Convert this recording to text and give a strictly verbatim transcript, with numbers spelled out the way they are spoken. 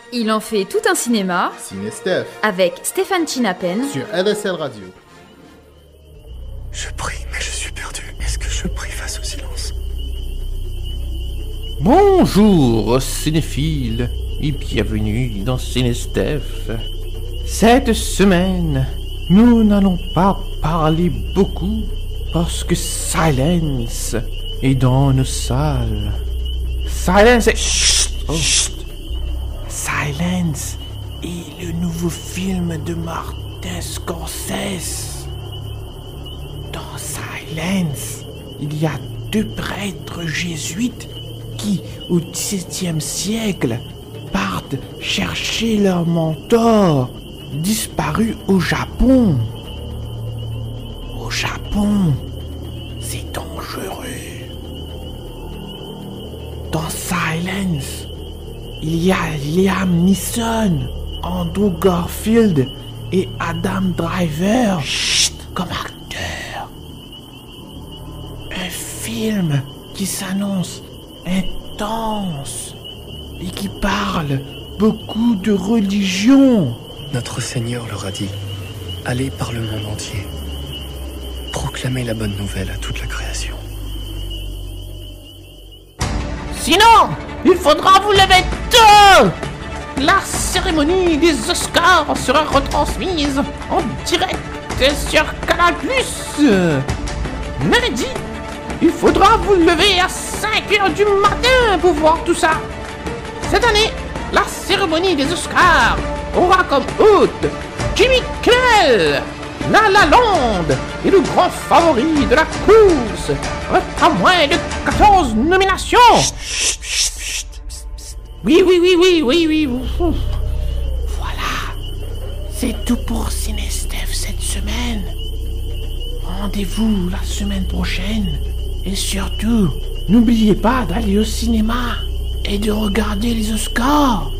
Il en fait tout un cinéma. Ciné Steph. Avec Stéphane Chinapen. Sur L S L Radio. Je prie, mais je suis perdu. Est-ce que je prie face au silence? Bonjour, cinéphiles, et bienvenue dans Ciné Steph. Cette semaine, nous n'allons pas parler beaucoup parce que Silence est dans nos salles. Silence est... Chut, oh. Chut. Silence est le nouveau film de Martin Scorsese. Dans Silence, il y a deux prêtres jésuites qui, au dix-septième siècle, partent chercher leur mentor, disparu au Japon. Au Japon, c'est dangereux. Dans Silence, il y a Liam Neeson, Andrew Garfield et Adam Driver Chut, comme acteurs. Un film qui s'annonce intense et qui parle beaucoup de religion. Notre Seigneur leur a dit, allez par le monde entier, proclamez la bonne nouvelle à toute la création. Sinon, il faudra vous lever tôt. La cérémonie des Oscars sera retransmise en direct sur Canal plus. Lundi, il faudra vous lever à cinq heures du matin pour voir tout ça. Cette année, la cérémonie des Oscars aura comme hôte Jimmy Kimmel, La La Land est le grand favori de la course, avec pas moins de quatorze nominations. Chut, chut, chut, chut. Oui, oui, oui, oui, oui, oui. Ouf. Voilà, c'est tout pour Ciné Steph cette semaine. Rendez-vous la semaine prochaine. Et surtout, n'oubliez pas d'aller au cinéma et de regarder les Oscars.